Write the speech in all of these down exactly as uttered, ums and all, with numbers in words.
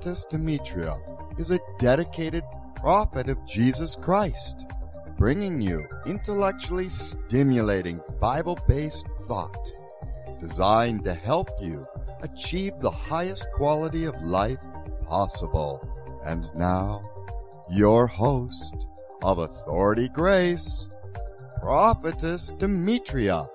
Prophetess Demetria is a dedicated prophet of Jesus Christ, bringing you intellectually stimulating Bible-based thought designed to help you achieve the highest quality of life possible. And now, your host of Authority Grace, Prophetess Demetria.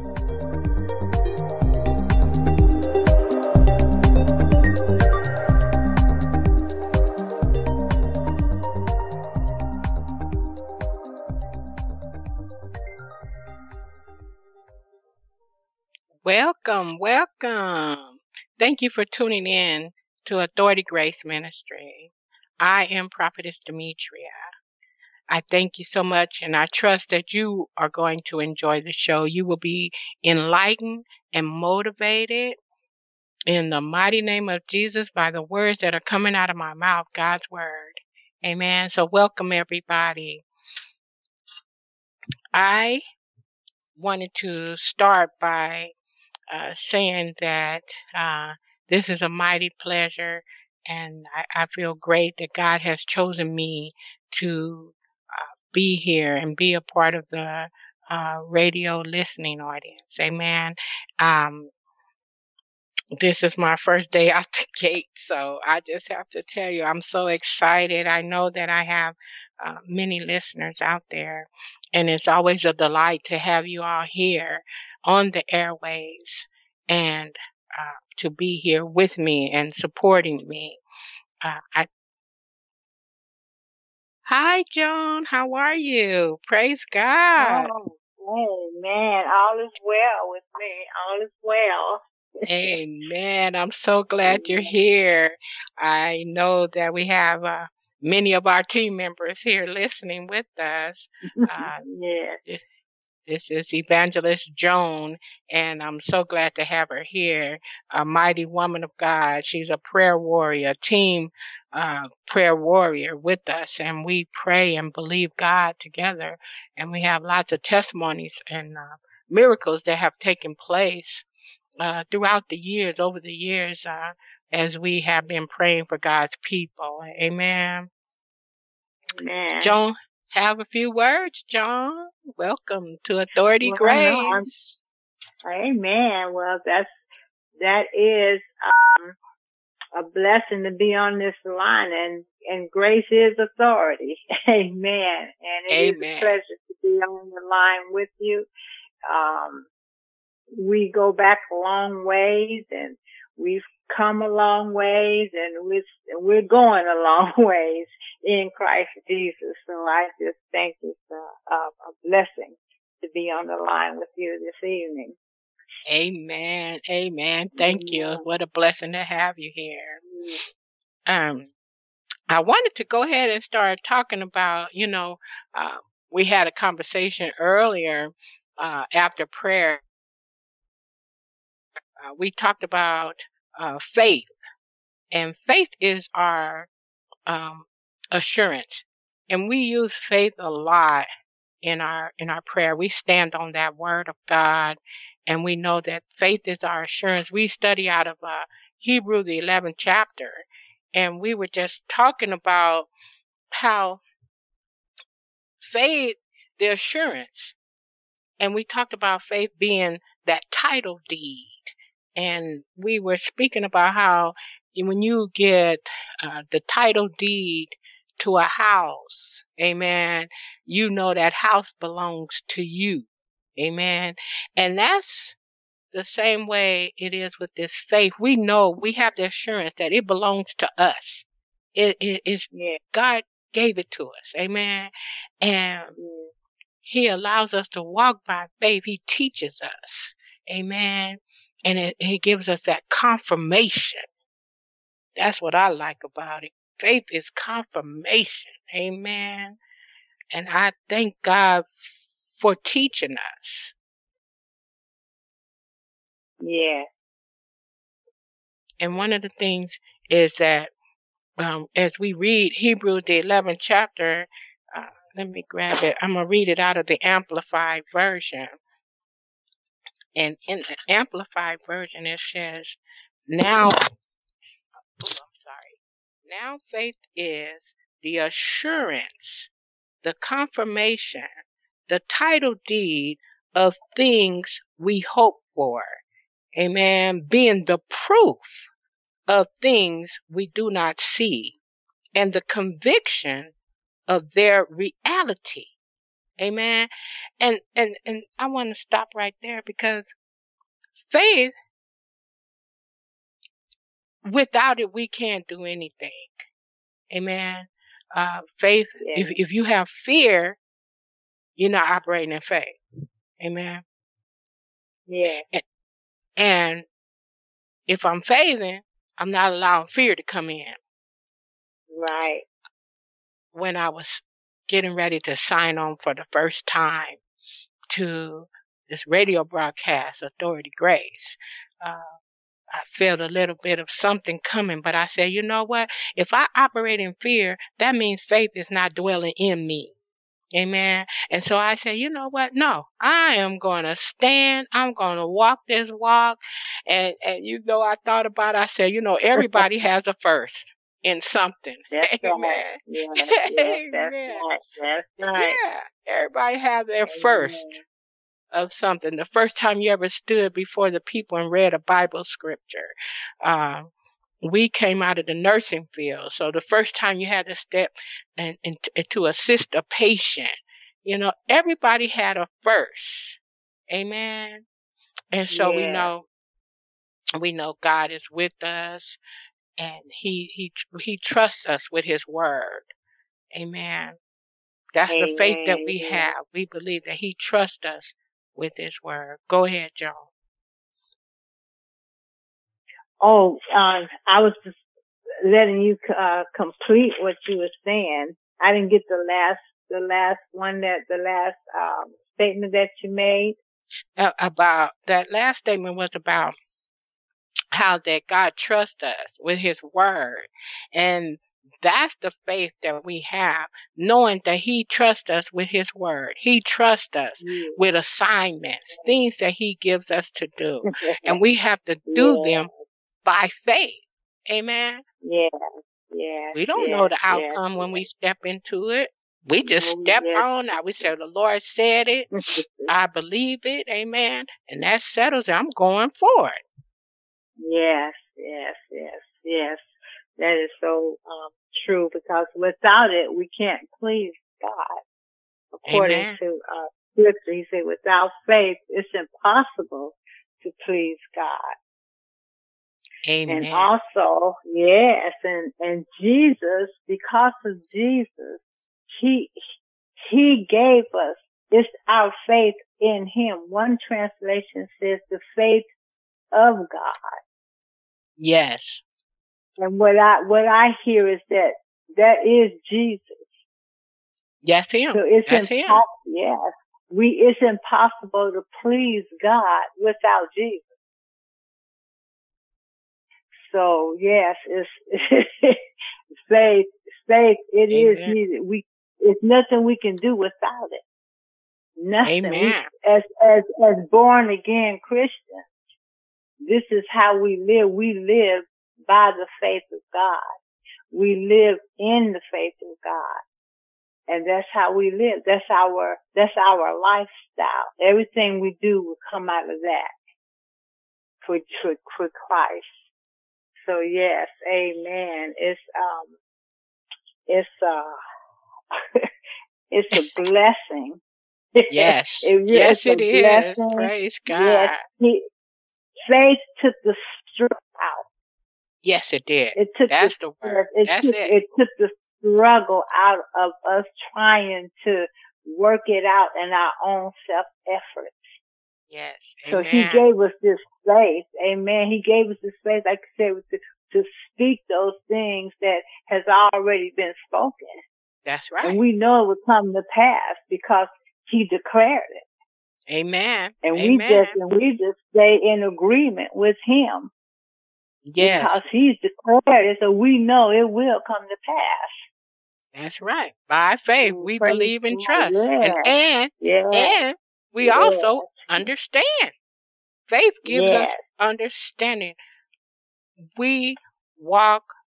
Welcome, welcome. Thank you for tuning in to Authority Grace Ministry. I am Prophetess Demetria. I thank you so much, and I trust that you are going to enjoy the show. You will be enlightened and motivated in the mighty name of Jesus by the words that are coming out of my mouth, God's word. Amen. So welcome, everybody. I wanted to start by Uh, saying that uh, this is a mighty pleasure, and I, I feel great that God has chosen me to uh, be here and be a part of the uh, radio listening audience. Amen. Um, this is my first day out the gate, so I just have to tell you, I'm so excited. I know that I have uh, many listeners out there, and it's always a delight to have you all here on the airways and uh, to be here with me and supporting me. Uh, I, Hi, Joan. How are you? Praise God. Oh, amen. All is well with me. All is well. Amen. I'm so glad you're here. I know that we have uh, many of our team members here listening with us. Uh, yes. this, this is Evangelist Joan, and I'm so glad to have her here. A mighty woman of God. She's a prayer warrior, a team uh, prayer warrior with us, and we pray and believe God together. And we have lots of testimonies and uh, miracles that have taken place Uh, throughout the years, over the years, uh, as we have been praying for God's people. Amen. Amen. Joan, have a few words, John. Welcome to Authority well, Grace. No, amen. Well, that's, that is um, a blessing to be on this line, and, and grace is authority. Amen. And it Amen. is a pleasure to be on the line with you. Um, We go back a long ways, and we've come a long ways, and we're, we're going a long ways in Christ Jesus. So I just think it's a, a, a blessing to be on the line with you this evening. Amen. Amen. Thank Amen. you. What a blessing to have you here. Um, I wanted to go ahead and start talking about, you know, uh, we had a conversation earlier uh, after prayer. Uh, we talked about uh, faith, and faith is our um, assurance, and we use faith a lot in our in our prayer. We stand on that word of God, and we know that faith is our assurance. We study out of uh, Hebrew, the eleventh chapter, and we were just talking about how faith, the assurance, and we talked about faith being that title deed. And we were speaking about how when you get uh, the title deed to a house, amen, you know that house belongs to you, amen. And that's the same way it is with this faith. We know, we have the assurance that it belongs to us. It, it is, yeah, God gave it to us, amen. And He allows us to walk by faith. He teaches us, amen. And it, it gives us that confirmation. That's what I like about it. Faith is confirmation. Amen. And I thank God for teaching us. Yeah. And one of the things is that um, as we read Hebrews, the eleventh chapter, uh, let me grab it. I'm going to read it out of the Amplified Version. And in the Amplified Version, it says, now, oh, I'm sorry. Now faith is the assurance, the confirmation, the title deed of things we hope for. Amen. Being the proof of things we do not see and the conviction of their reality. Amen. And and and I want to stop right there, because faith, without it, we can't do anything. Amen. Uh, faith, Yeah. if, if you have fear, you're not operating in faith. Amen. Yeah. And, and if I'm faithing, I'm not allowing fear to come in. Right. When I was getting ready to sign on for the first time to this radio broadcast, Authority Grace, uh, I felt a little bit of something coming, but I said, you know what? If I operate in fear, that means faith is not dwelling in me. Amen. And so I said, you know what? No, I am going to stand. I'm going to walk this walk. And, and you know, I thought about it. I said, you know, everybody has a first in something. That's Amen. right. Yeah, yes, that's Amen. right. That's right. Yeah, everybody has their first Amen. of something. The first time you ever stood before the people and read a Bible scripture. Uh, we came out of the nursing field. So the first time you had to step and, and, and to assist a patient, you know, everybody had a first. Amen. And so we Yeah. know, we know God is with us, and he, he, he trusts us with his word. Amen. That's the faith that we Amen. have. We believe that he trusts us with his word. Go ahead, Joan. Oh, um, I was just letting you uh, complete what you were saying. I didn't get the last, the last one that the last um, statement that you made. Uh, about that last statement was about how that God trusts us with his word. And that's the faith that we have, knowing that he trusts us with his word. He trusts us Yeah. with assignments, things that he gives us to do. And we have to do Yeah. them by faith. Amen. Yeah. Yeah. We don't yes, know the yes, outcome when yes. we step into it. We just No, step yes. on out. We say, the Lord said it. I believe it. Amen. And that settles it. I'm going forward. Yes, yes, yes, yes. That is so um, true, because without it, we can't please God. According Amen. to uh, Scripture, he said, without faith, it's impossible to please God. Amen. And also, yes, and, and Jesus, because of Jesus, he, he gave us, it's our faith in him. One translation says the faith of God. Yes. And what I, what I hear is that that is Jesus. Yes, him. So it's That's him. impossible, yes. We, it's impossible to please God without Jesus. So yes, it's, faith, faith, it is Amen. needed. We, it's nothing we can do without it. Nothing. We, Amen. as, as, as born again Christians, this is how we live. We live by the faith of God. We live in the faith of God. And that's how we live. That's our, that's our lifestyle. Everything we do will come out of that for, for, for Christ. So yes, amen. It's, um, it's, uh, it's a blessing. Yes. it really, Yes, it a is. blessing. Praise God. Yes. He, faith took the struggle out. Yes, it did. It took That's the, the word. it That's took, it. it took the struggle out of us trying to work it out in our own self-effort. Yes. So Amen. he gave us this faith. Amen. He gave us this faith, like I said, to, to speak those things that has already been spoken. That's right. And we know it will come to pass because he declared it. Amen. And Amen. we just, and we just stay in agreement with him. Yes. Because he's declared it, so we know it will come to pass. That's right. By faith, we Praise believe and God. trust. Yes. And, and, Yes. and we Yes. also understand. Faith gives Yes. us understanding. We walk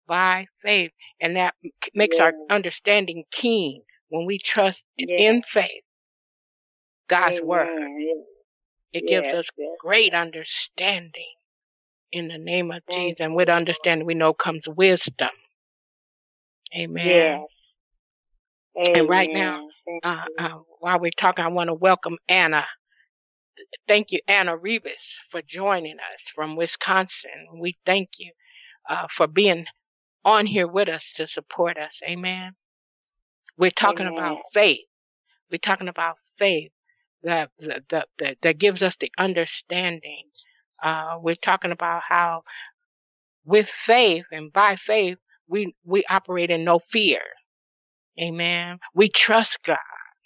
by faith. And that makes Yes. our understanding keen when we trust Yes. in faith, God's Amen. word. Yes. It gives Yes. us Yes. great understanding in the name of Thank Jesus. And you, with Lord. understanding, we know comes wisdom. Amen. Yes. And right now, Amen. Thank uh, you. uh, while we're talking, I want to welcome Anna. Thank you, Anna Rivas, for joining us from Wisconsin. We thank you uh, for being on here with us to support us. Amen. We're talking Amen. about faith. We're talking about faith that that, that, that, that gives us the understanding. Uh, we're talking about how with faith and by faith, we, we operate in no fear. Amen. We trust God.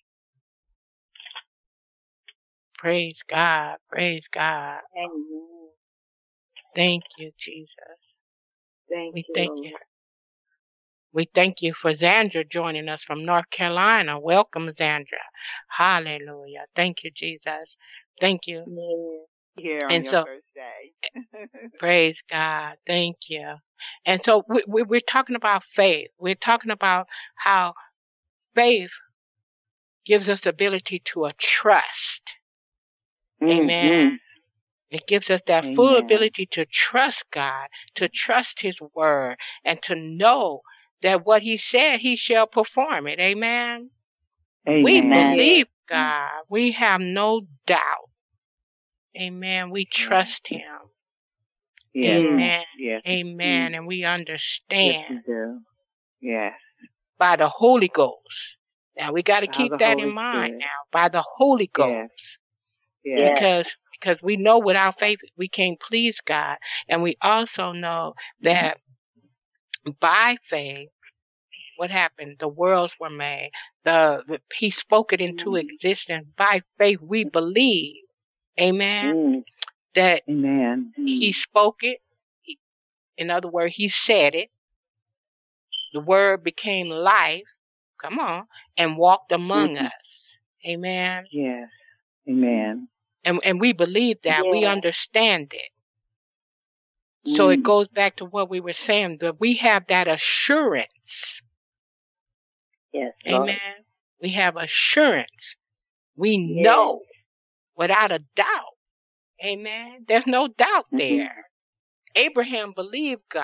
Praise God. Praise God. Amen. Thank you, Jesus. Thank We you, thank Lord. you. We thank you for Zandra joining us from North Carolina. Welcome, Zandra. Hallelujah. Thank you, Jesus. Thank you. Yeah. Here on And your so, first day. praise God. Thank you. And so we, we, we're talking about faith. We're talking about how faith gives us the ability to a trust. Amen. Mm-hmm. It gives us that full Amen. ability to trust God, to trust His word, and to know that what He said, He shall perform it. Amen. We Amen. believe God. We have no doubt. Amen. We trust Him. Yes. Amen. Yes. Amen. And we Yes, understand we do. Yes. by the Holy Ghost. Now we got to By keep the that Holy in mind Spirit. now. By the Holy Yes. Ghost. Yes. Because because we know without faith we can't please God. And we also know that by faith, what happened? The worlds were made. The, the He spoke it into existence. By faith we believe. Amen. Mm. That Amen. He spoke it. He- In other words, He said it. The word became life. Come on. And walked among Mhm. us. Amen. Yes. Amen. And and we believe that. We Yeah. understand it. So it Mm. goes back to what we were saying, that we have that assurance. Yes, Lord. Amen. We have assurance. We Yes. know without a doubt. Amen. There's no doubt Mhm. there. Abraham believed God.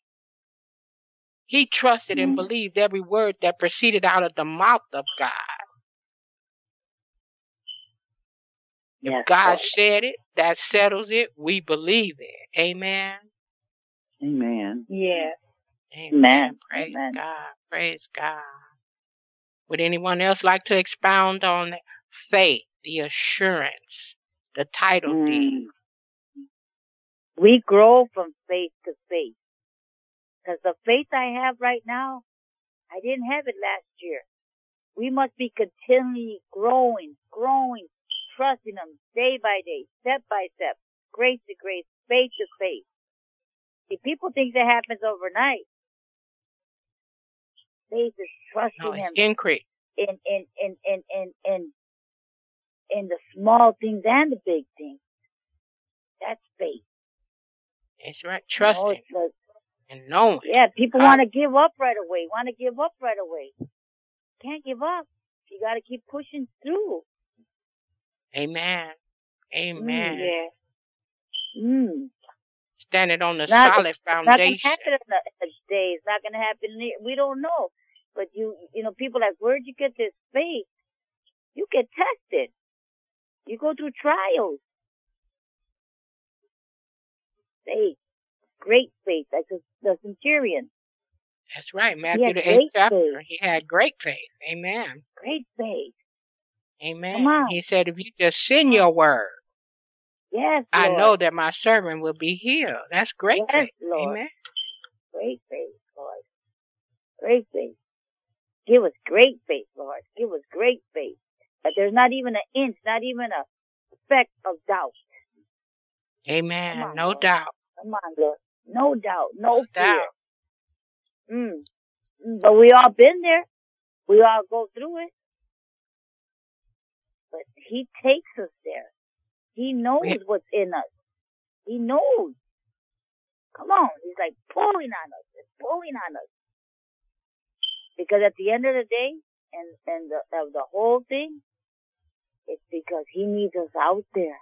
He trusted and Mm. believed every word that proceeded out of the mouth of God. If Yes, God Lord. said it, that settles it. We believe it. Amen. Amen. Yes. Amen. Amen. Praise Amen. God. Praise God. Would anyone else like to expound on faith, the assurance, the title deed? Mm. We grow from faith to faith. Because the faith I have right now, I didn't have it last year. We must be continually growing, growing, trusting Him day by day, step by step, grace to grace, faith to faith. If people think that happens overnight, faith is No, trusting it's Him increase. in, in, in, in, in, in, in the small things and the big things. That's faith. It's right. You know, Trusting it's like, and knowing. yeah, people God. want to give up right away, want to give up right away. Can't give up. You got to keep pushing through. Amen. Mm, Amen. yeah. Mm. Standing on the Not, solid it's not going to foundation. happen in a, a day. It's not going to happen. in- We don't know. But you, you know, people are like, where'd you get this faith? You get tested. You go through trials. Faith. Great faith. Like the, the centurion. That's right. He Matthew had the eighth great chapter. faith. He had great faith. Amen. Great faith. Amen. Come on. He said, if you just send your word, Yes, I Lord. know that my servant will be healed. That's great Yes, faith. Lord. Amen. Great faith, Lord. Great faith. Give us great faith, Lord. Give us great faith. That there's not even an inch, not even a speck of doubt. Amen. Come on, No Lord. doubt. Come on, Lord. No doubt. No No fear. doubt. Mm. Mm. But we all been there. We all go through it. But He takes us there. He knows We, what's in us. He knows. Come on. He's like pulling on us. pulling on us. Because at the end of the day, and, and the, of the whole thing, it's because he needs us out there.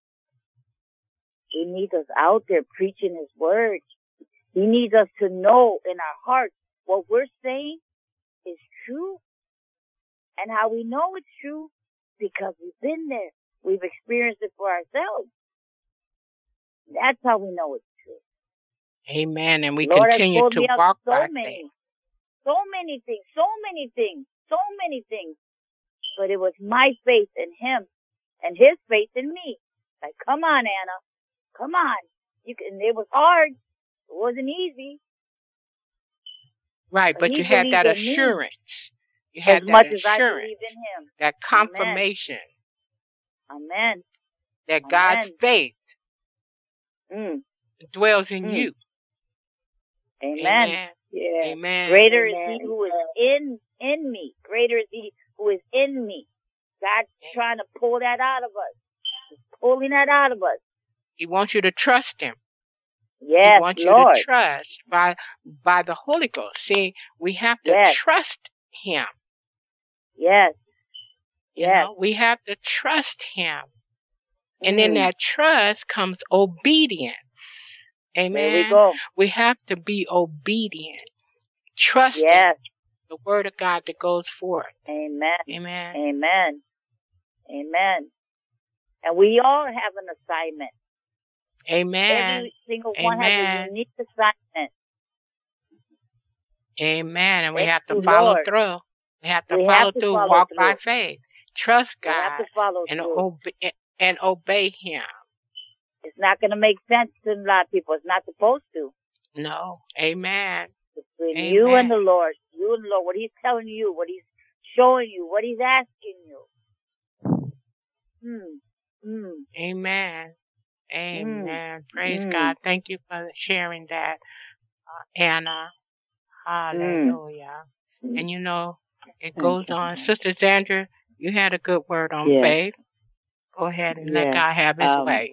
He needs us out there preaching his word. He needs us to know in our hearts what we're saying is true. And how we know it's true, because we've been there. We've experienced it for ourselves. That's how we know it's true. Amen. And we Lord continue to walk so by many, faith. so many things, so many things, so many things. But it was my faith in him and his faith in me. Like, come on, Anna. Come on. You can, it was hard. It wasn't easy. Right, but, but you had that assurance. You had as that much assurance, as I believe in him. That confirmation. Amen. That Amen. God's faith mm. dwells in mm. you. Amen. Amen. Yeah. Amen. Greater Amen. is he who is in in me. Greater is he who is in me. God's Amen. Trying to pull that out of us. He's pulling that out of us. He wants you to trust him. Yes, he wants Lord. you to trust by by the Holy Ghost. See, we have to yes. trust him. Yes. You yes. know, we have to trust him. And mm. in that trust comes obedience. Amen. There we go. We have to be obedient. Trusting yes. the word of God that goes forth. Amen. Amen. Amen. Amen. And we all have an assignment. Amen. Every single Amen. one has a unique assignment. Amen. And we Thank have to you, follow Lord. through. We have to we follow have to through, follow walk through. by faith. Trust God we have to follow and, through. obe- and obey him. It's not going to make sense to a lot of people. It's not supposed to. No. Amen. Between Amen. you and the Lord, you and the Lord, what he's telling you, what he's showing you, what he's asking you. Hmm. Mm. Amen. Amen. Mm. Praise mm. God. Thank you for sharing that, uh, Anna. Hallelujah. Mm. And you know, it goes on. Sister Zandra, you had a good word on yes. faith. Go ahead and yes. let God have his um, way.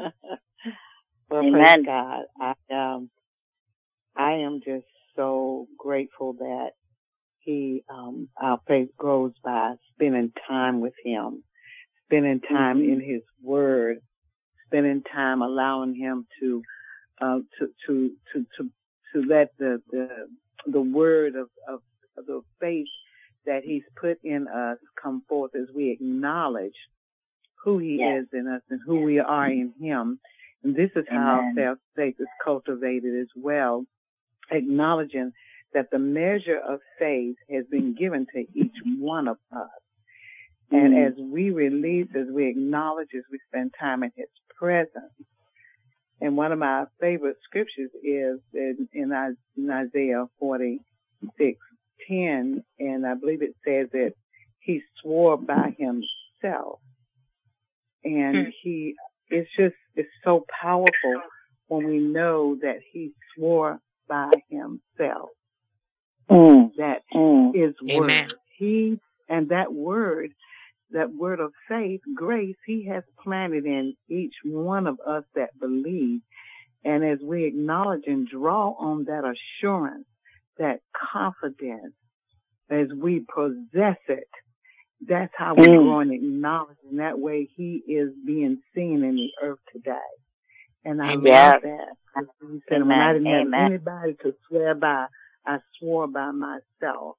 well, Amen. praise God. I, um, I am just so grateful that he, um, our faith grows by spending time with him, spending time mm-hmm. in his word, spending time allowing him to, uh, to, to, to, to, to let the, the, the word of, of, of the faith that he's put in us come forth as we acknowledge who he yes. is in us and who we are in him. And this is how our faith is cultivated as well, acknowledging that the measure of faith has been given to each one of us. Mm. And as we release, as we acknowledge, as we spend time in his presence. And one of my favorite scriptures is in, in Isaiah forty-six ten, and I believe it says that he swore by himself. And mm. he, it's just, it's so powerful when we know that he swore by himself. Mm. That mm. his word. Amen. He, and that word, that word of faith, grace, he has planted in each one of us that believe. And as we acknowledge and draw on that assurance, that confidence, as we possess it, that's how we mm. grow and acknowledge. And that way he is being seen in the earth today. And I Amen. love that. He said, Amen. when I didn't Amen. have anybody to swear by, I swore by myself.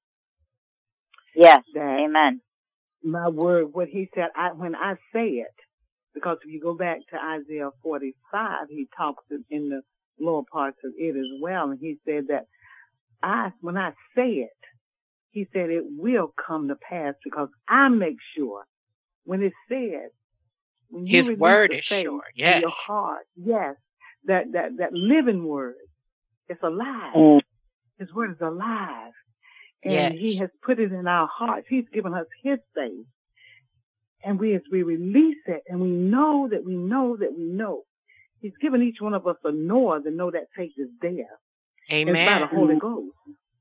Yes. Amen. My word, what he said, I, when I say it, because if you go back to Isaiah forty-five, he talks in the lower parts of it as well. And he said that I, when I say it, he said it will come to pass because I make sure when it's said, when you his word is faith sure. Yes. In your heart, yes, that, that, that living word, it's alive. Mm. His word is alive. And yes. he has put it in our hearts. He's given us his faith. And we, as we release it, and we know that we know that we know, he's given each one of us a knower to know that faith is there. Amen. It's by the Holy Ghost.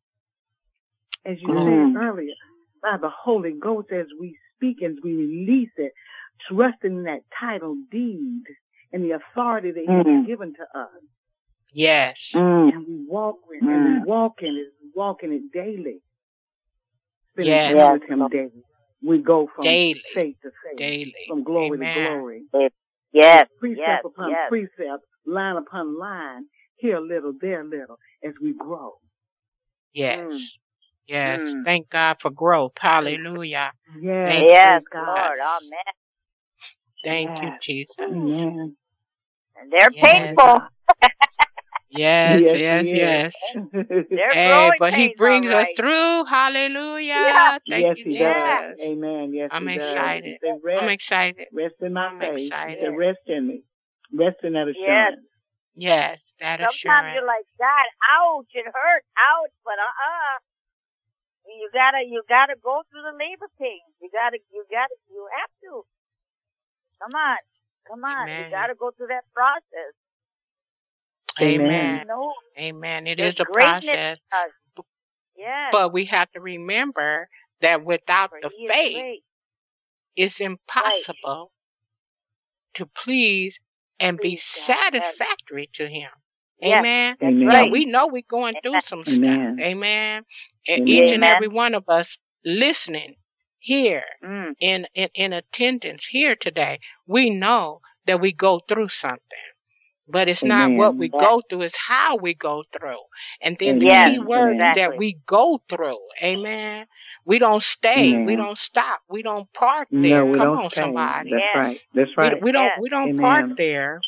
As you mm. said earlier, by the Holy Ghost, as we speak, as we release it, trusting in that title deed and the authority that mm. he's given to us. Yes. Mm. And we walk with, mm. and we walk in it, we walk in it daily. Spending yes. time with Him daily. We go from daily. faith to faith, daily. from glory Amen. to glory. Yes, precept yes, upon yes. precept, line upon line, here a little, there a little, as we grow. Yes. Mm. Yes. Mm. Thank God for growth. Hallelujah. Yes, Thank yes, you, Lord. Amen. Thank yes. you, Jesus. Amen. And they're Yes. painful. Yes, yes, yes, yes. They're Hey, growing but He pains, brings all us right. through. Hallelujah. Yeah. Thank yes, you, He Jesus. does. Amen. Yes, I'm He excited. does. He said, rest, I'm excited. rest in my I'm faith. excited. He said, rest in me. Rest in that Yes. assurance. Yes, that Sometimes assurance. you're like, God, ouch, it hurts, ouch, but uh-uh. You gotta, you gotta go through the labor pains. You gotta, you gotta, you have to. Come on, come on. Amen. You gotta go through that process. Amen. You know, Amen. It there's is a greatness process, in us. Yes. but we have to remember that without For the He is faith, great. it's impossible to please and be Please, God. Yes. satisfactory to Him. Yes. Amen. That's Amen. Yeah, right. we know we're going through some stuff. Amen. Amen. And Amen. each and Amen. every one of us listening here Mm. in, in, in attendance here today, we know that we go through something. But it's not what Amen. we Yes. go through, it's how we go through. And then the Yes, key word is that exactly. we go through. Amen. We don't stay. Amen. We don't stop. We don't park No, there. we Come don't on, stay. somebody. That's Yes. right. That's We, right. we don't Yes. we don't Amen. park there.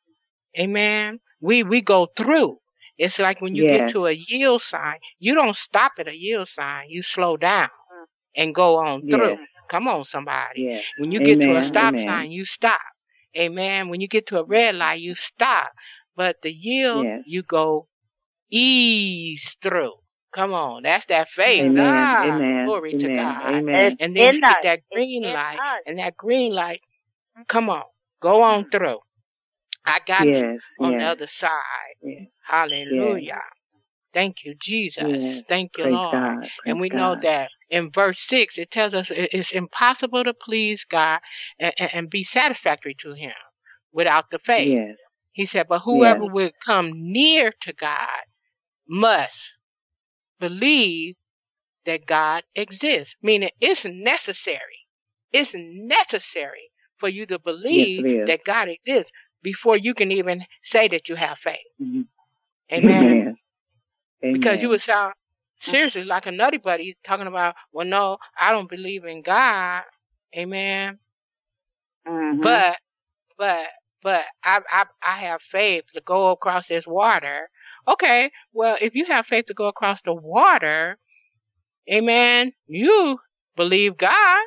Amen. We we go through. It's like when you get Yes. to a yield sign, you don't stop at a yield sign. You slow down Mm. and go on Yes. through. Come on, somebody. Yes. When you get to a Amen. stop Amen. sign, you stop. Amen. When you get to a red light, you stop. But the yield, Yes. you go ease through. Come on. That's that faith. Amen. Ah, Amen. glory to Amen. God. Amen. It's And then you in get us. that It's green in light. us. And that green light, come on. Go on through. I got you Yes. on the Yes. other side. Yes. Yes. Hallelujah. Thank you, Jesus. Yes. Thank you, Praise Lord. God. Praise And we know God. that in verse six, it tells us it- it's impossible to please God and, and, and be satisfactory to Him without the faith. Yes. He said, but Yes. whoever will come near to God must believe that God exists, meaning it's necessary. It's necessary for you to Yes, believe it is. that God exists before you can even say that you have faith. Mhm. Amen. Amen. Because you Amen. would sound seriously like a nutty buddy talking about, well, no, I don't believe in God. Amen. Mm-hmm. But, but, but I, I, I have faith to go across this water. Okay. Well, if you have faith to go across the water, amen, you believe God.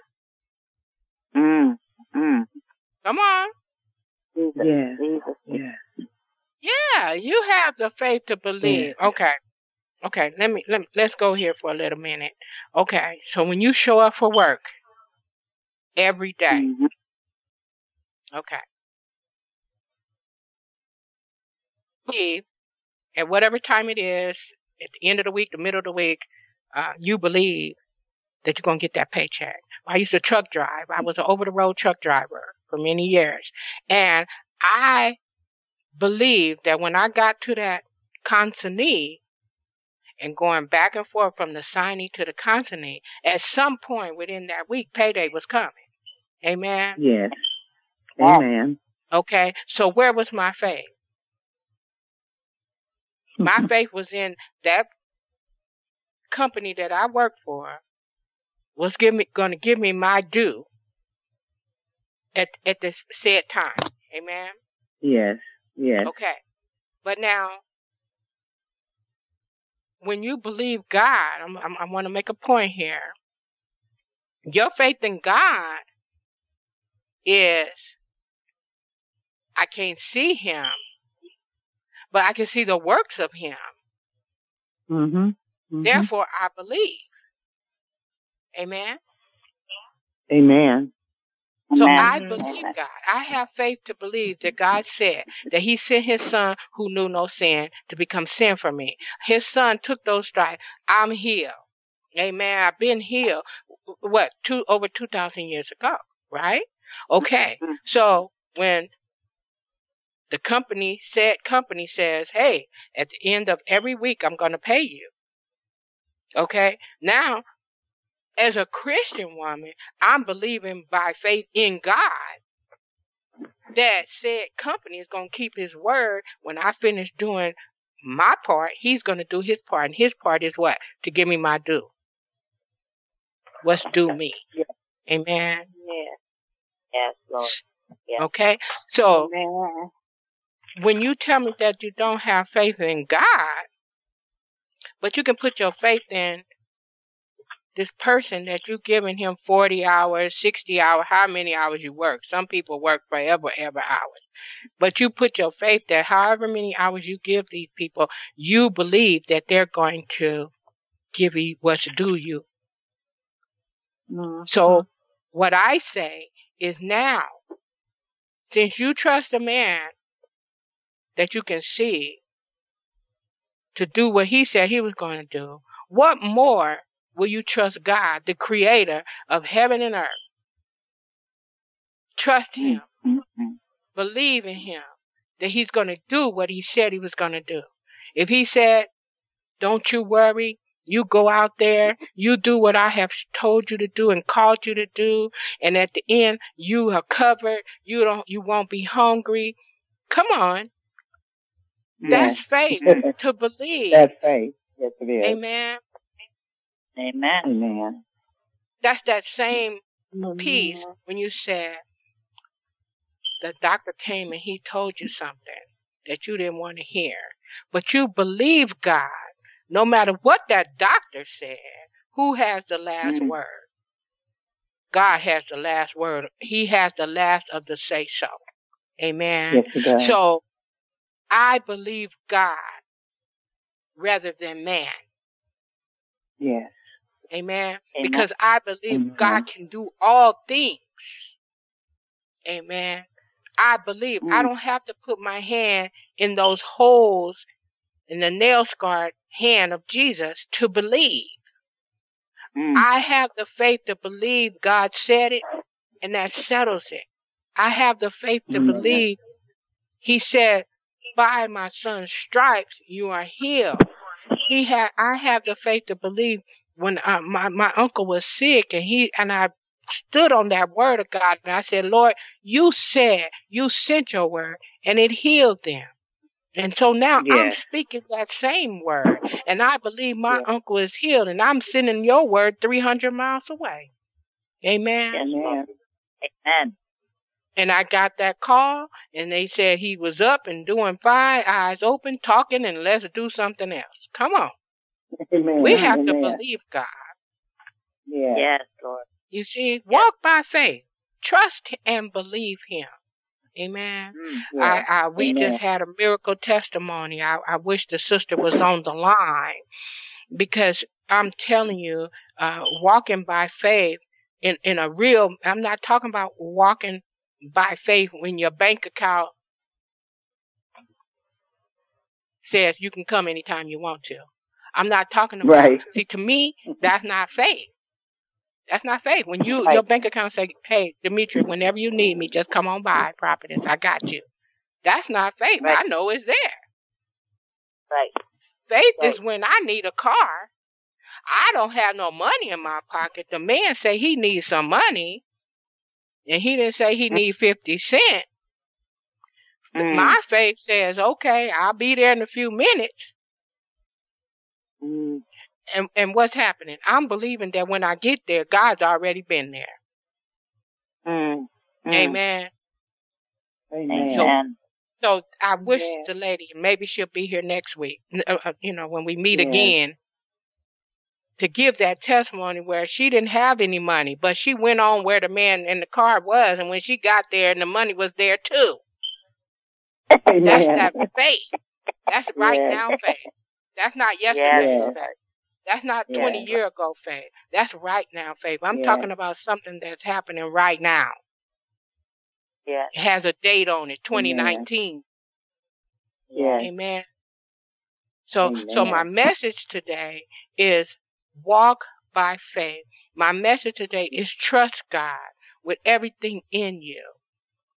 Mm. Mm. Come on. Jesus. Yes. Jesus. Yes. Yeah, you have the faith to believe. Yes. Okay. Okay, let me let me, let's go here for a little minute. Okay. So when you show up for work every day, Mm-hmm. okay. Believe at whatever time it is, at the end of the week, the middle of the week, uh, you believe that you're gonna get that paycheck. I used to truck drive. I was an over the road truck driver for many years. And I believed that when I got to that consignee and going back and forth from the signee to the consignee, at some point within that week, payday was coming. Amen. Yes. Amen. Okay. So where was my faith? My faith was in that company that I worked for was give me going to give me my due at at the said time. Amen. Yes. Yes. Okay. But now, when you believe God, I'm, I'm, I want to make a point here. Your faith in God is, I can't see Him, but I can see the works of Him. Mm-hmm. Mm-hmm. Therefore, I believe. Amen. Amen. So Amen. I believe God. I have faith to believe that God said that He sent His Son who knew no sin to become sin for me. His Son took those stripes. I'm healed. Amen. I've been healed. What? Two over two thousand years ago, right? Okay. So when The company said company says, hey, at the end of every week, I'm going to pay you. Okay. Now, as a Christian woman, I'm believing by faith in God that said company is going to keep his word. When I finish doing my part, he's going to do his part. And his part is what? To give me my due. What's due me. Yes. Amen. Yes. Yes, Lord. Yes. Okay. So Amen. when you tell me that you don't have faith in God, but you can put your faith in this person that you're giving him forty hours, sixty hours, how many hours you work. Some people work forever, ever hours. But you put your faith that however many hours you give these people, you believe that they're going to give you what's due you. Mm-hmm. So what I say is now, since you trust a man that you can see to do what he said he was going to do, what more will you trust God, the creator of heaven and earth? Trust him. Mm-hmm. Believe in him that he's going to do what he said he was going to do. If he said, don't you worry, you go out there, you do what I have told you to do and called you to do, and at the end you are covered, you don't you won't be hungry. Come on. That's Yes. faith to believe. That's faith. Yes, it is. Amen. Amen. Amen. That's that same Mm-hmm. piece when you said the doctor came and he told you something that you didn't want to hear, but you believe God. No matter what that doctor said, who has the last Mm. word? God has the last word. He has the last of the say so. Amen. Yes, it does. So I believe God rather than man. Yes. Amen. Amen. Because I believe Amen. God can do all things. Amen. I believe I Mm. don't have to put my hand in those holes in the nail scarred hand of Jesus to believe. Mm. I have the faith to believe God said it, and that settles it. I have the faith to Amen. believe he said, by my son's stripes, you are healed. He had, I have the faith to believe when uh, my, my uncle was sick and he, and I stood on that word of God and I said, Lord, you said, you sent your word and it healed them. And so now I'm Yes. speaking that same word and I believe my Yes. uncle is healed and I'm sending your word three hundred miles away. Amen. Yes, Lord. Amen. Amen. And I got that call and they said he was up and doing fine, eyes open, talking, and let's do something else. Come on. Amen. We have to Amen. believe God. Yes. Yes, Lord. You see, walk by faith. Trust and believe him. Amen. Mm. I, Yes. I we Amen. just had a miracle testimony. I, I wish the sister was on the line because I'm telling you, uh, walking by faith in, in a real, I'm not talking about walking by faith when your bank account says you can come anytime you want to. I'm not talking about, Right. see, to me, that's not faith. That's not faith. When you Right. your bank account say, hey, Demetri, whenever you need me, just come on by, Prophetess. I got you. That's not faith. Right. I know it's there. Right. Faith Right. is when I need a car. I don't have no money in my pocket. The man say he needs some money, and he didn't say he need fifty cents. Mm. My faith says, okay, I'll be there in a few minutes. Mm. And and what's happening? I'm believing that when I get there, God's already been there. Mm. Mm. Amen. Amen. So Amen. so I wish Yes. the lady, maybe she'll be here next week, n- uh, uh, you know, when we meet Yes. again, to give that testimony where she didn't have any money, but she went on where the man in the car was, and when she got there, and the money was there too. Amen. That's that faith. That's right Yes. now faith. That's not yesterday's Yes. faith. That's not Yes. twenty year ago faith. That's right now faith. I'm Yes. talking about something that's happening right now. Yes. It has a date on it, Amen. twenty nineteen. Yes. Amen. So, so my Amen. message today is walk by faith. My message today is trust God with everything in you.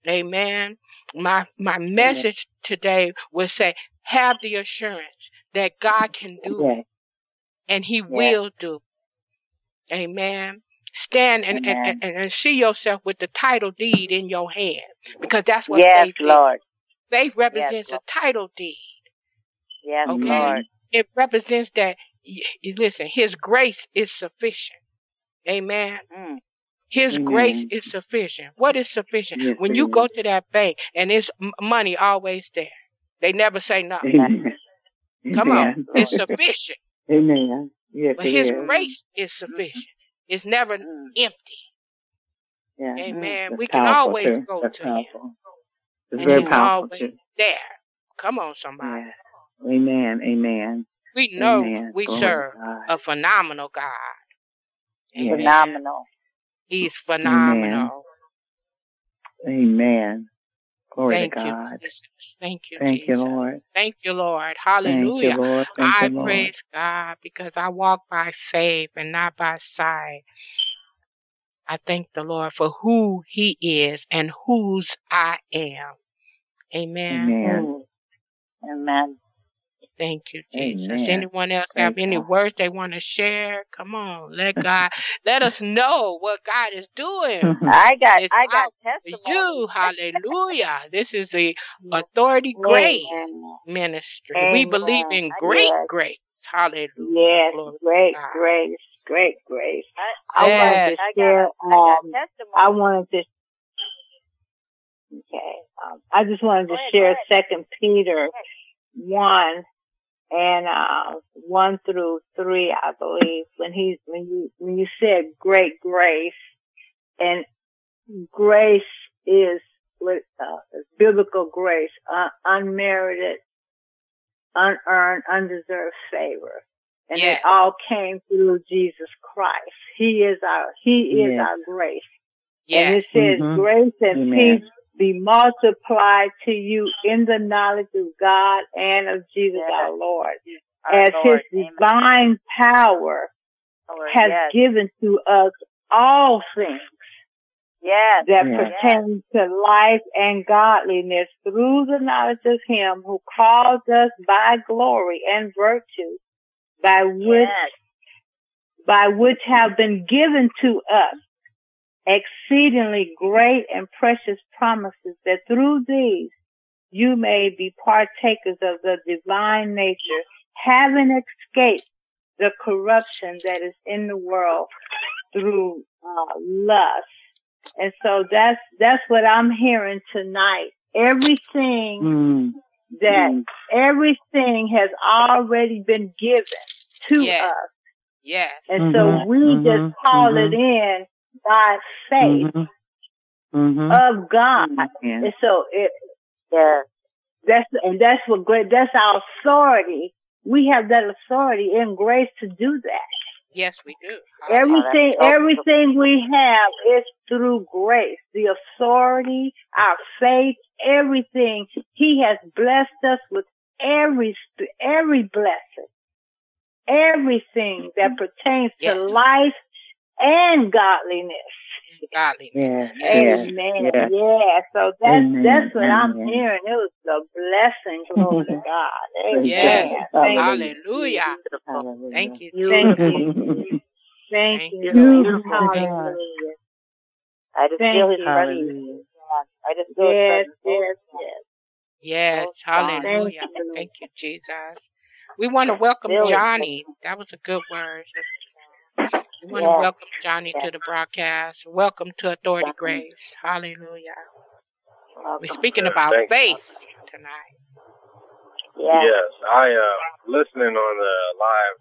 Amen. My my message today will say, have the assurance that God can do Yes. it, and He Yes. will do it. Amen. Stand and, and, Amen. and, and see yourself with the title deed in your hand, because that's what Yes, faith is. Lord. Faith Yes, represents a Lord. title deed. Yes, Okay. Lord. It represents that, y- y- listen, His grace is sufficient. Amen. Mm. His grace Amen. is sufficient. What is sufficient? Yes, When it you go is. to that bank and it's m- money always there. They never say no. Amen. Come on. Amen. It's sufficient. Amen. Yes, But it His is. Mm. grace is sufficient. It's never Mm. empty. Yeah. Mm. Amen. That's We can powerful always too. go That's to Him. powerful. It's And very He's Mm. powerful always too. there. Come on, somebody. Yes. Amen. Amen. We know Amen. we Glory serve to God. a phenomenal God. Yes. Amen. Phenomenal. He's Amen. phenomenal. Amen. Glory Thank to you, God. Jesus. Thank you, Thank you, Jesus. Lord. Thank you, Lord. Thank you, Hallelujah. Lord. Thank I you, Lord. praise God because I walk by faith and not by sight. I thank the Lord for who He is and whose I am. Amen. Amen. Mm. Amen. Thank you, Jesus. Amen. Anyone else have Praise any God. words they want to share? Come on, let God, let us know what God is doing. I got It's I got out for testimony. you. Hallelujah. This is the Authority Amen. Grace Ministry. We believe Amen. in I great Yes. grace. Hallelujah. Yes. Glory to Great God. grace. Great grace. I, I I got wanted Yes. to I got share. I got Um, testimony. I wanted to. Okay. Um, I just wanted Go to ahead, go share ahead. Second Peter one and uh one through three, I believe. When he when you when you said great grace, and grace is what uh, is biblical grace, uh, unmerited, unearned, undeserved favor. And Yes. it all came through Jesus Christ. He is our, He is Yes. our grace. And it Yes. says, Mhm. grace and Amen. peace be multiplied to you in the knowledge of God and of Jesus Yes. our Lord, Our as Lord. His Amen. divine power Lord. has Yes. given to us all things Yes. that Yes. pertain to life and godliness through the knowledge of Him who calls us by glory and virtue, by which Yes. by which have been given to us exceedingly great and precious promises, that through these you may be partakers of the divine nature, having escaped the corruption that is in the world through uh, lust. And so that's that's what I'm hearing tonight. Everything Mm. that Mm. everything has already been given to Yes. us. Yes. And so Mhm. we Mhm. just call it Mhm. in by faith Mhm. Mhm. of God. Amen. And so it Yes. that's and that's what great that's our authority. We have that authority in grace to do that. Yes, we do. Hallelujah. Everything so- everything we have is through grace. The authority, our faith, everything. He has blessed us with every every blessing. Everything that pertains Yes. to life and godliness. Godliness. Yes. Yes. Amen. Yes. Yeah. So that's Amen. that's what I'm Amen. hearing. It was a blessing. Glory to God. Amen. Yes. Thank you. Hallelujah. Beautiful. Hallelujah. Thank you. Thank Jesus. you. Thank Thank you. you, Lord. Beautiful. Hallelujah. I just Thank feel His you. presence. Hallelujah. Yes. I just feel His Yes, presence. yes, yes. Yes. So strong. Thank Hallelujah. you, Lord. Thank you, Jesus. We want to welcome Feel His Johnny. That was a good word. We want to Yes. welcome Johnny Yes. to the broadcast. Welcome to Authority Yes. Grace. Hallelujah. We're Welcome. speaking about Thank you. faith tonight. Yes. Yes, I uh listening on the live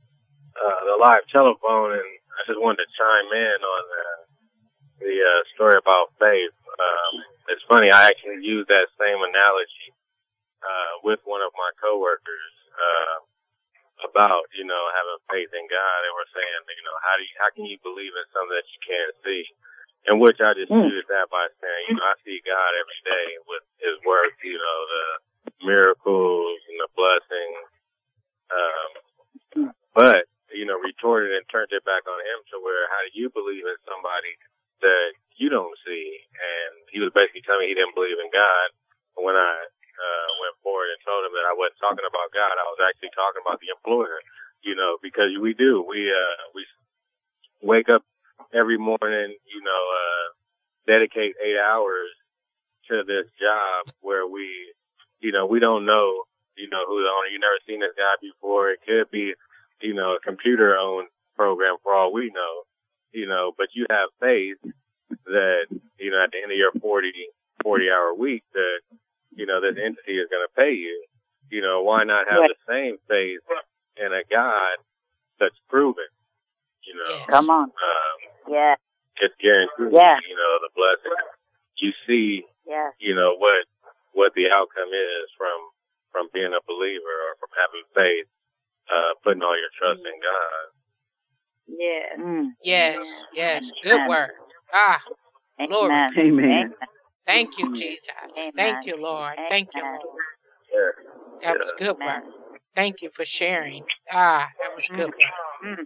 uh the live telephone, and I just wanted to chime in on the the uh, story about faith. Um, it's funny, I actually used that same analogy uh with one of my coworkers uh about you know having faith in God. They were saying, you know, how do you how can you believe in something that you can't see? In which I disputed that by saying, you know, I see God every day with His work, you know, the miracles and the blessings. Um, but, you know, retorted and turned it back on Him to where, how do you believe in somebody that you don't see? And he was basically telling me he didn't believe in God. But when I uh, went forward and told him that I wasn't talking about God, I was actually talking about the employer, you know, because we do. We, uh, we wake up every morning, you know, uh, dedicate eight hours to this job where we, you know, we don't know, you know, who the owner, you never seen this guy before. It could be, you know, a computer owned program for all we know, you know, but you have faith that, you know, at the end of your forty, forty hour week that, you know, this entity is going to pay you. You know, why not have the same faith in a God that's proven, you know? Yes. Come on. Um, Yeah. it's guaranteed, Yeah. you know, the blessing. You see, Yeah. you know, what, what the outcome is from, from being a believer or from having faith, uh, putting all your trust in God. Yeah. Mm. Yes, yes. Amen. Good word. Ah, glory. Amen. Amen. Amen. Thank you, Jesus. Amen. Thank you, Lord. Thank you, Amen. Lord. Yeah. That was good Amen. word. Thank you for sharing. Ah, that was good word. Mm.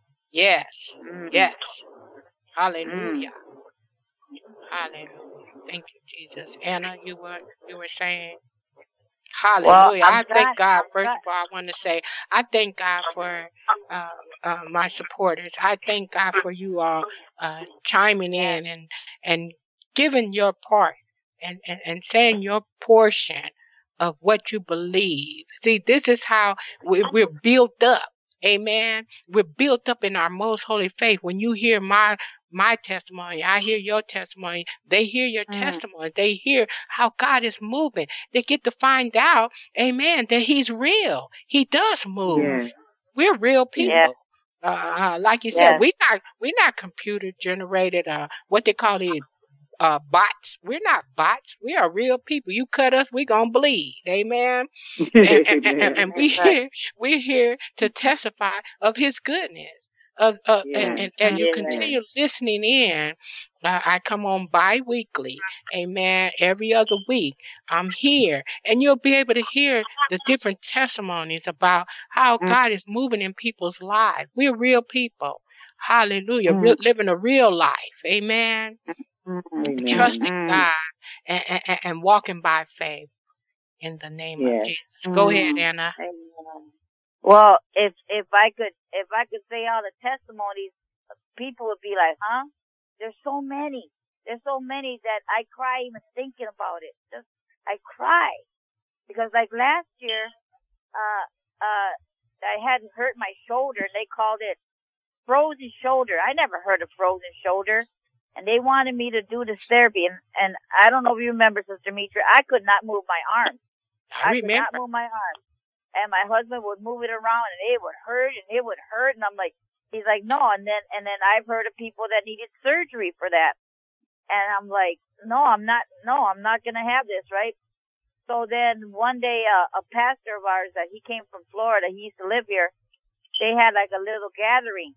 Yes, Mm. yes. Mm. Hallelujah. Hallelujah. Thank you, Jesus. Anna, you were you were saying? Well, Hallelujah. I'm I trying. thank God. I'm First trying. of all, I want to say I thank God for uh, uh, my supporters. I thank God for you all uh, chiming Yes. in and and giving your part and, and, and saying your portion of what you believe. See, this is how we, we're built up. Amen. We're built up in our most holy faith. When you hear my my testimony, I hear your testimony. They hear your Mm. testimony. They hear how God is moving. They get to find out, amen, that He's real. He does move. Yes. We're real Yeah. people. Uh, uh, like you Yeah. said, we not we not computer generated. Uh, what they call it. Uh, bots. We're not bots. We are real people. You cut us, we gonna bleed. Amen. And, and, and, Amen. and we That's right. here, we're here to testify of His goodness. Of, uh, and, Yes. and as you Yeah. continue listening in, uh, I come on bi-weekly, amen, every other week. I'm here, and you'll be able to hear the different testimonies about how Mm. God is moving in people's lives. We're real people. Hallelujah. Mm. Real, living a real life. Amen. Mm. Amen. Trusting Mm. God and, and, and walking by faith in the name of Yes. Jesus. Go ahead, Mm. Anna. Amen. Well, if if I could if I could say all the testimonies, people would be like, "Huh? There's so many. There's so many that I cry even thinking about it. Just I cry because like last year, uh, uh, I had hurt my shoulder. And they called it frozen shoulder. I never heard of frozen shoulder, and they wanted me to do this therapy. And and I don't know if you remember, Sister Mitra, I could not move my arm. I I could not remember. move my arm. And my husband would move it around and it would hurt and it would hurt. And I'm like, he's like, no. And then, and then I've heard of people that needed surgery for that. And I'm like, no, I'm not, no, I'm not going to have this, right? So then one day, uh, a pastor of ours that he came from Florida, he used to live here. They had like a little gathering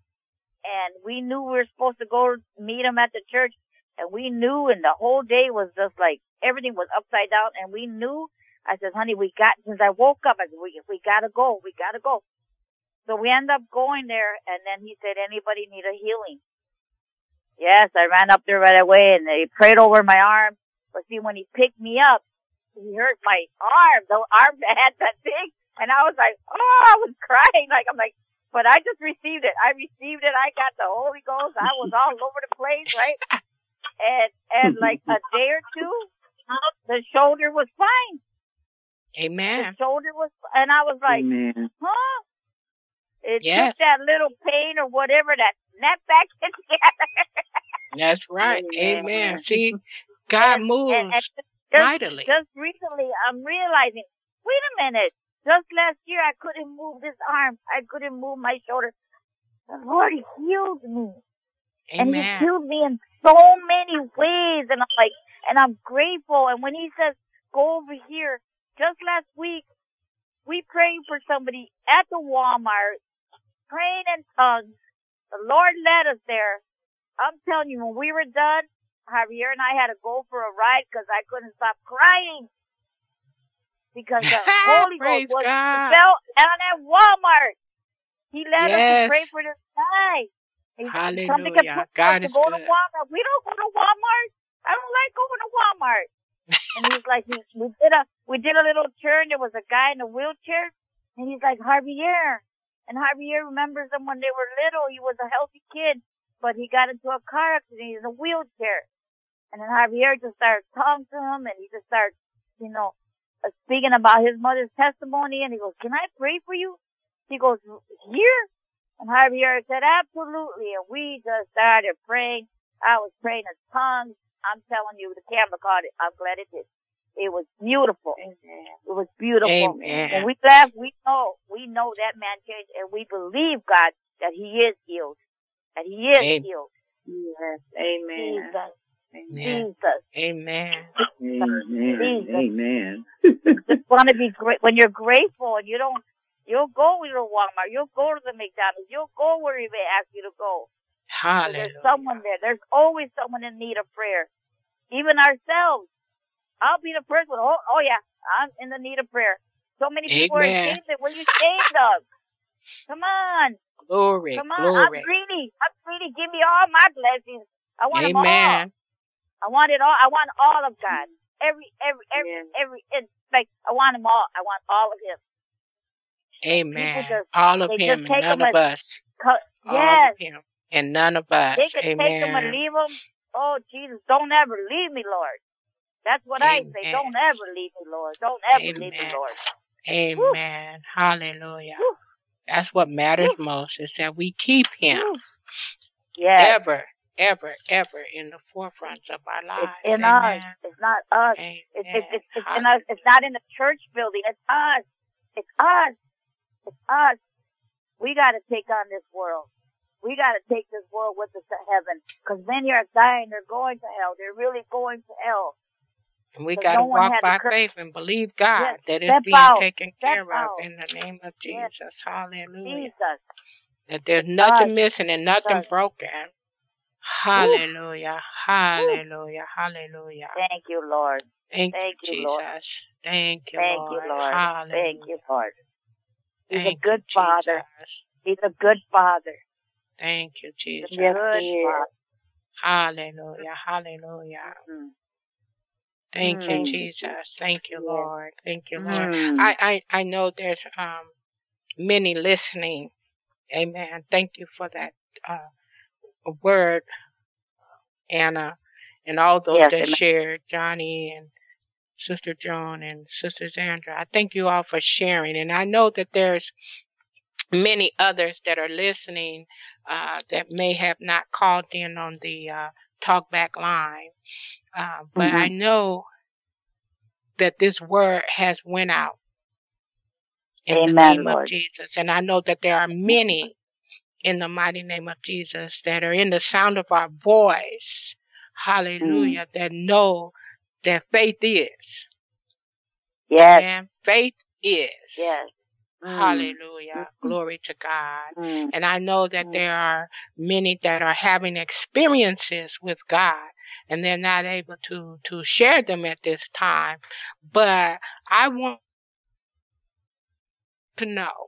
and we knew we were supposed to go meet him at the church. And we knew, and the whole day was just like, everything was upside down. And we knew, I said, honey, we got, since I woke up, I said, we, we gotta go, we gotta go. So we end up going there, and then he said, anybody need a healing? Yes, I ran up there right away, and they prayed over my arm. But see, when he picked me up, he hurt my arm, the arm that had that thing. And I was like, oh, I was crying. Like, I'm like, but I just received it. I received it. I got the Holy Ghost. I was all over the place, right? And, and like a day or two, the shoulder was fine. Amen. The shoulder was, and I was like, Amen. huh? It Yes. took that little pain or whatever that snapped back together. That's right. Amen. Amen. See, God And, and, moves and just, mightily. just recently, I'm realizing, wait a minute. Just last year, I couldn't move this arm. I couldn't move my shoulder. The Lord healed me. And He Amen. healed me in so many ways. And I'm like, and I'm grateful. And when He says, go over here, just last week, we prayed for somebody at the Walmart, praying in tongues. The Lord led us there. I'm telling you, when we were done, Javier and I had to go for a ride because I couldn't stop crying. Because the Holy Praise Ghost was God. felt down at Walmart. He led us to pray Yes. for this guy. He, somebody Hallelujah. told us God to is go to good. Walmart. We don't go to Walmart. I don't like going to Walmart. And he's like, he, we did a, we did a little turn. There was a guy in a wheelchair, and he's like, Javier. And Javier remembers him when they were little. He was a healthy kid, but he got into a car accident. He's in a wheelchair. And then Javier just started talking to him, and he just started, you know, uh, speaking about his mother's testimony. And he goes, can I pray for you? He goes, here? And Javier said, absolutely. And we just started praying. I was praying in tongues. I'm telling you, the camera caught it. I'm glad it did. It was beautiful. Amen. It was beautiful. Amen. When we left, we know, we know that man changed, and we believe, God, that he is healed. That he is Amen. healed. Yes. Amen. Jesus. Yes. Jesus. Amen. Amen. Amen. Just want to be great. When you're grateful and you don't, you'll go to the Walmart, you'll go to the McDonald's, you'll go where he may ask you to go. So Hallelujah. there's someone there. There's always someone in need of prayer. Even ourselves. I'll be the first one. Oh, oh yeah, I'm in the need of prayer. So many people Amen. are ashamed of what you ashamed of. Come on. Glory. Come on. I'm Glory. greedy. I'm greedy. Give me all my blessings. I want them all. Amen. I want it all. I want all of God. Every, every, every, Yes. every, it's like, I want them all. I want all of him. Amen. People just, All of they him just and take none them of as, us. co- All yes. of him and none of us. They can take them and Amen. leave them. Oh, Jesus, don't ever leave me, Lord. That's what I say. Amen. Don't ever leave me, Lord. Don't ever leave me, Amen. Lord. Amen. Hallelujah. Woo. That's what matters Woo. most, is that we keep him Woo. Yes. ever, ever, ever in the forefront of our lives. It's in Amen. us. It's not us. Amen. It's, it's, it's, it's in us. It's not in the church building. It's us. It's us. It's us. We got to take on this world. We got to take this world with us to heaven. Because many are dying. They're going to hell. They're really going to hell. And we 'Cause got to no one walk had the by courage. faith and believe God Yes. that it's Step being out. taken Step care of out. in the name of Yes. Jesus. Hallelujah. Jesus. That there's nothing Us. missing and nothing Us. broken. Woo. Hallelujah. Woo. Hallelujah. Hallelujah. Thank you, Lord. Thank Thank you, you, Lord. Jesus. Thank you, Thank Lord. you, Lord. Hallelujah. Thank you, Lord. He's a Thank good you, father. Jesus. He's a good father. Thank you, He's Jesus. a Yes, good he is. father. Hallelujah. Hallelujah. Mm. Thank you, Mm. Jesus. Thank you, Yes. Lord. Thank you, Lord. Mm. I, I, I know there's um many listening. Amen. Thank you for that uh, word, Anna, and all those Yes, that amen. shared, Johnny and Sister Joan and Sister Zandra. I thank you all for sharing. And I know that there's many others that are listening uh, that may have not called in on the uh, talkback line. Uh, but Mhm. I know that this word has went out in the Amen, name of Lord. Jesus. And I know that there are many in the mighty name of Jesus that are in the sound of our voice. Hallelujah. That know that faith is. Yes, Amen. Faith is. yes. Mm. Hallelujah. Glory to God. Mm. And I know that Mm. there are many that are having experiences with God and they're not able to, to share them at this time. But I want to know,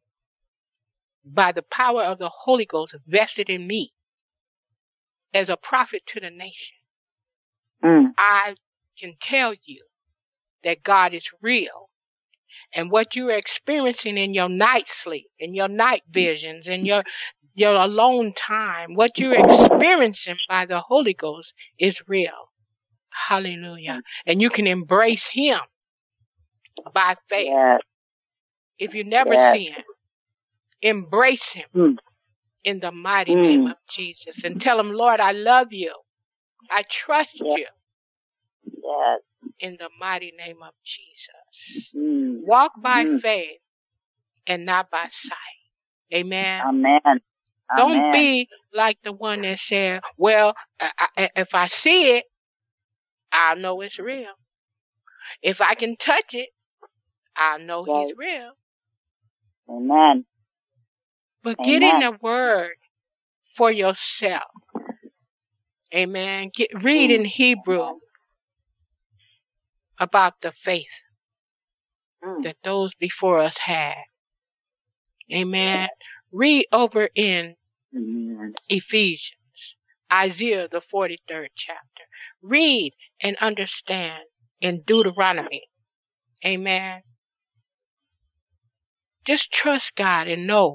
by the power of the Holy Ghost vested in me as a prophet to the nation, Mm. I can tell you that God is real. And what you're experiencing in your night sleep, in your night visions, in your your alone time, what you're experiencing by the Holy Ghost is real. Hallelujah. And you can embrace Him by faith. Yes, If you never yes. see Him, embrace Him Mm. in the mighty name Mm. of Jesus and tell Him, Lord, I love you. I trust Yes. you Yes. in the mighty name of Jesus. Mm. Walk by Mm. faith and not by sight. Amen. Amen. Don't Amen. be like the one that said, well, I, I, if I see it, I'll know it's real. If I can touch it, I'll know Right. He's real. Amen. But get in Amen. the Word for yourself. Amen. Get, read in Mm. Hebrew about the faith Mm. that those before us had. Amen. Read over in Amen. Ephesians. Isaiah, the forty-third chapter. Read and understand in Deuteronomy. Amen. Just trust God and know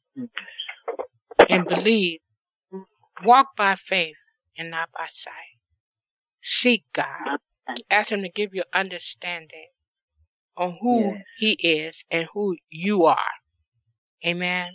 and believe. Walk by faith and not by sight. Seek God. Ask Him to give you understanding on who Yes. He is and who you are. Amen.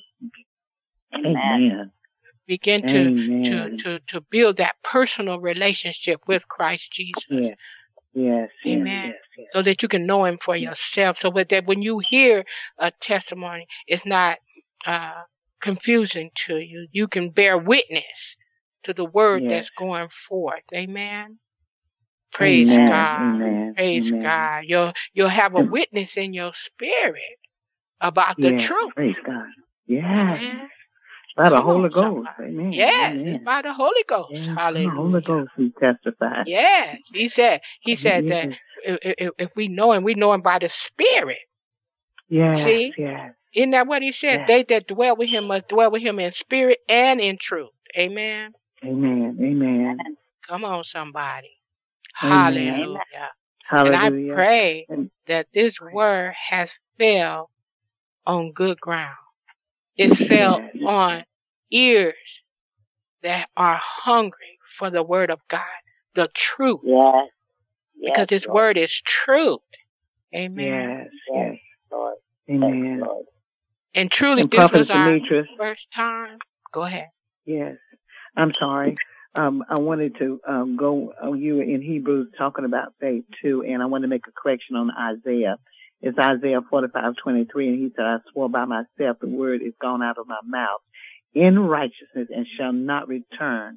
Amen. Begin to, Amen. to, to, to build that personal relationship with Christ Jesus. Yes. Yes. Amen. Yes. Yes. So that you can know Him for yourself. So that when you hear a testimony, it's not uh, confusing to you. You can bear witness to the word Yes. that's going forth. Amen. Praise Amen. God. Amen. Praise Amen. God. You'll you'll have a witness in your spirit about the Yes. truth. Praise God. Yes. Amen. By the Come Holy on, Ghost. somebody. Amen. Yes, Amen. it's by the Holy Ghost. Yes. By the Hallelujah. Holy Ghost we testify. Yes, he said. He said Yes. that if, if, if we know Him, we know Him by the Spirit. Yes. See, Yes. isn't that what He said? Yes. They that dwell with Him must dwell with Him in spirit and in truth. Amen. Amen. Amen. Come on, somebody. Amen. Hallelujah. Hallelujah. And I pray And- that this word has fell on good ground. It fell Yes. on ears that are hungry for the word of God, the truth, Yes. because His word is truth. Amen. Yes. Yes. Lord. Amen. Lord. And truly, And this Prophet was our Demetrius. first time. Go ahead. Yes. I'm sorry. Um, I wanted to um, go, uh, you were in Hebrews talking about faith too, and I want to make a correction on Isaiah. It's Isaiah forty-five twenty-three, and he said, I swore by myself, the word is gone out of my mouth in righteousness and shall not return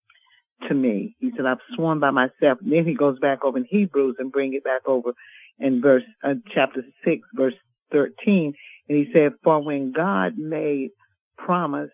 to me. He said, I've sworn by myself. And then he goes back over in Hebrews and bring it back over in verse, uh, chapter six, verse thirteen. And he said, for when God made promise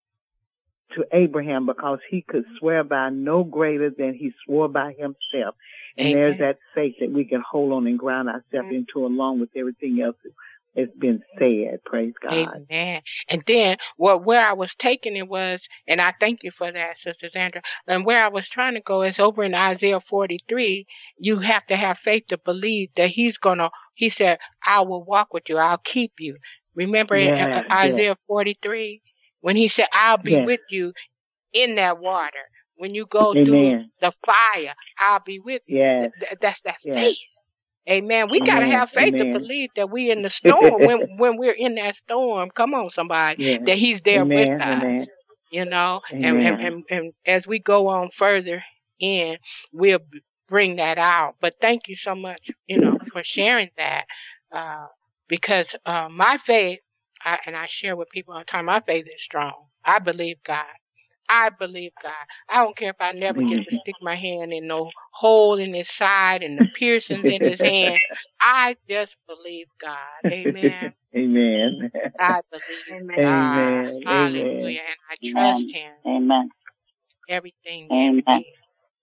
to Abraham, because he could swear by no greater than he swore by himself. And Amen. there's that faith that we can hold on and ground ourselves into, along with everything else that's been said. Praise God. Amen. And then what where I was taking it was, and I thank you for that, Sister Sandra. And where I was trying to go is over in Isaiah forty-three. You have to have faith to believe that He's gonna. He said, "I will walk with you. I'll keep you." Remember in Yes, uh, Isaiah forty-three when He said, "I'll be yes. with you in that water. When you go Amen. through the fire, I'll be with you." Yes. Th- th- that's that Yes. faith. Amen. We got to Amen. have faith to Amen. believe that we in the storm. when when we're in that storm, come on, somebody, Yes. that He's there Amen. with us. Amen. You know, and, Amen. and and and as we go on further in, we'll b- bring that out. But thank you so much, you know, for sharing that, uh, because uh, my faith, I, and I share with people all the time, my faith is strong. I believe God. I believe God. I don't care if I never get to stick my hand in no hole in His side and the piercings in His hand. I just believe God. Amen. Amen. I believe Amen. God. Amen. Hallelujah. And I trust Him. Amen. Everything Amen. in me.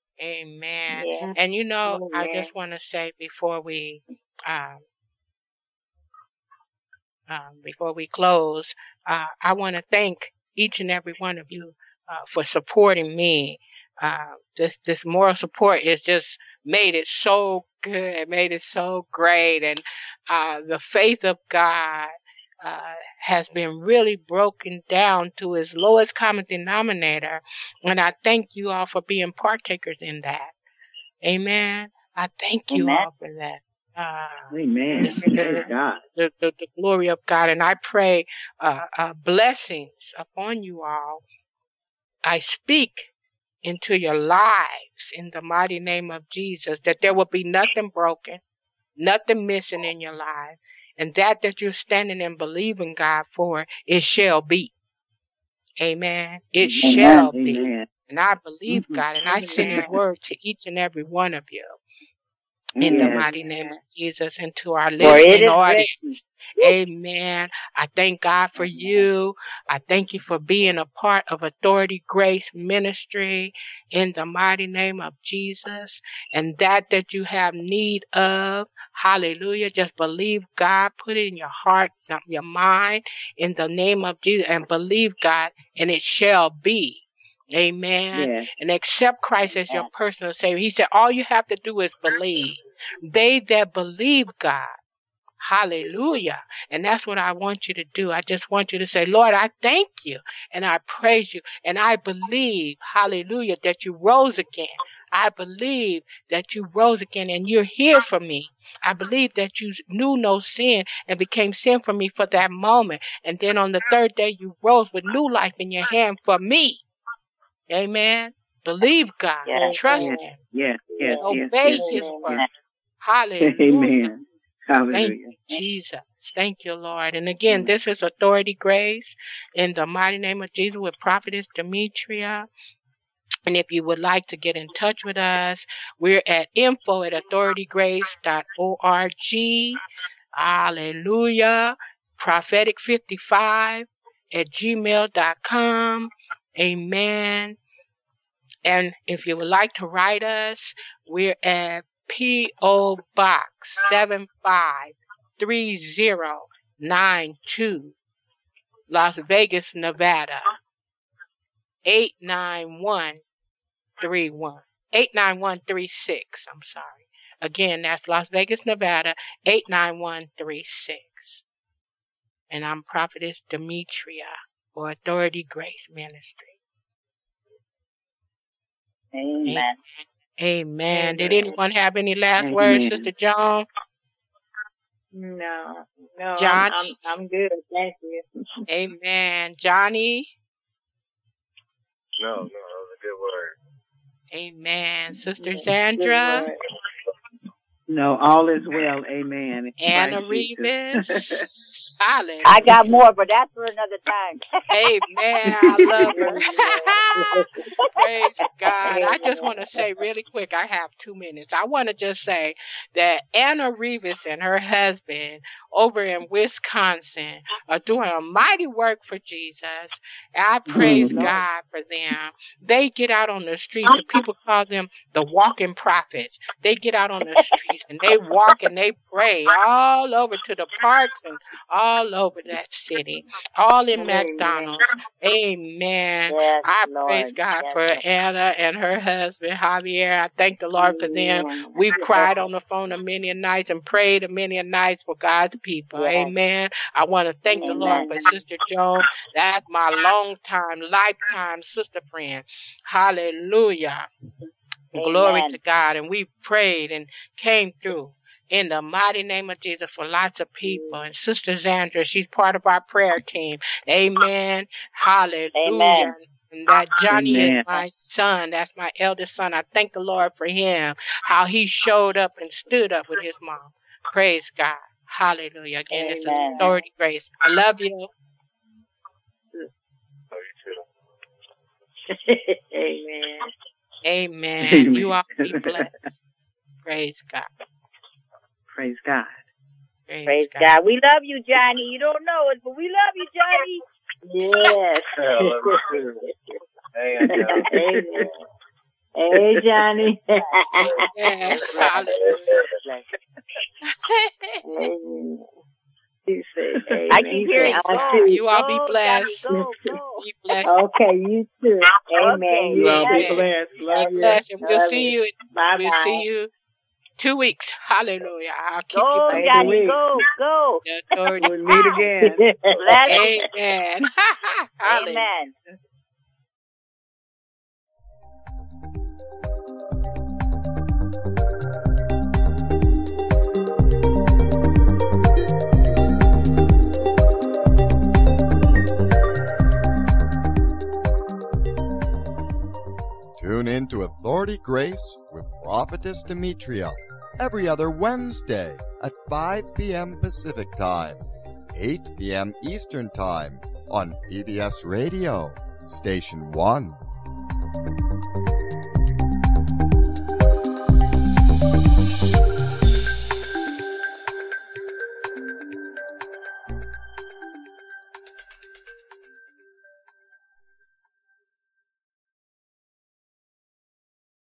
Amen. Yeah. And you know, I Amen. just want to say before we um, um, before we close, uh, I want to thank each and every one of you uh, for supporting me. Uh, this this moral support is just made it so good, made it so great, and uh, the faith of God uh, has been really broken down to its lowest common denominator, and I thank you all for being partakers in that. Amen. I thank you Amen. all for that. Uh, Amen. it's, Praise God. the, the, the glory of God. And I pray uh, uh, blessings upon you all. I speak into your lives in the mighty name of Jesus, that there will be nothing broken, nothing missing in your life. And that that you're standing and believing God for, it shall be. Amen. It shall be. Amen. And I believe Mhm. God, and I send His Amen. word to each and every one of you. In the Yes. mighty name of Jesus, and to our For it listening is audience. written. Amen. I thank God for you. I thank you for being a part of Authority Grace Ministry in the mighty name of Jesus. And that that you have need of, hallelujah, just believe God. Put it in your heart, not your mind, in the name of Jesus, and believe God, and it shall be. Amen. Yes. And accept Christ as your personal Savior. He said, all you have to do is believe. They that believe God. Hallelujah. And that's what I want you to do. I just want you to say, Lord, I thank you and I praise you and I believe, hallelujah, that you rose again. I believe that you rose again and you're here for me. I believe that you knew no sin and became sin for me for that moment. And then on the third day, you rose with new life in your hand for me. Amen. Believe God. Yes. Trust Yes. Him. Yes. Yes. Obey Yes. His Yes. word. Amen. Hallelujah. Amen. Thank Hallelujah. you, Jesus. Thank you, Lord. And again, this is Authority Grace in the mighty name of Jesus with Prophetess Demetria. And if you would like to get in touch with us, we're at info at authority grace dot org. Hallelujah. Prophetic fifty-five at gmail dot com. Amen. And if you would like to write us, we're at P O. Box seven five three zero nine two, Las Vegas, Nevada, eight nine one three one. eight nine one three six, I'm sorry. Again, that's Las Vegas, Nevada, eight nine one three six. And I'm Prophetess Demetria for Authority Grace Ministry. Amen. Amen. Did Amen. anyone have any last Amen. words, Sister Joan? No, no, I'm, Johnny? I'm, I'm good. Thank you. Amen. Johnny? No, no, that was a good word. Amen. Sister Good Sandra? word. No, all is well. Amen. In Anna Christ Jesus. Rivas? Hallelujah. I got more, but that's for another time. Amen. I love her. Praise God. I just want to say really quick, I have two minutes. I want to just say that Anna Rivas and her husband over in Wisconsin are doing a mighty work for Jesus. I praise Mhm. God for them. They get out on the streets. The people call them the walking prophets. They get out on the streets and they walk and they pray all over to the parks and all over that city, all in Amen. McDonald's. Amen. Yes, I Lord. praise God Yes, for Lord. Anna and her husband, Javier. I thank the Lord for them. Amen. We've cried on the phone a many a nights and prayed a many a nights for God's people. Yes. Amen. I want to thank the Lord Amen. for Sister Joan. That's my long time, lifetime sister friend. Hallelujah. Glory Amen. to God. And we prayed and came through in the mighty name of Jesus for lots of people. And Sister Zandra, she's part of our prayer team. Amen. Hallelujah. Amen. And that Johnny is Amen. my son. That's my eldest son. I thank the Lord for him, how he showed up and stood up with his mom. Praise God. Hallelujah. Again, this is Amen. Authority Grace. I love you. Love you too. Amen. Amen. Amen. You all be blessed. Praise God. Praise God. Praise, Praise God. God. We love you, Johnny. You don't know it, but we love you, Johnny. Yes. Yeah, I love you too. Hey, I know. Amen. Hey, Johnny. Yes. Hallelujah. Amen. You say amen. I can hear it. I Go, see. You all be go, blessed. Johnny, go, go. Be blessed. Okay, you too. Amen. Okay. You all be Amen. blessed. Love Be you. blessed. And we'll Love see you. you. Bye We'll bye. see you two weeks. Hallelujah. I'll keep Go, you Thank posted. Johnny, you. go, go. The authority. We'll meet again. Bless you. Amen. Hallelujah. Amen. Tune in to Authority Grace with Prophetess Demetria every other Wednesday at five p.m. Pacific Time, eight p.m. Eastern Time on P B S Radio, Station one.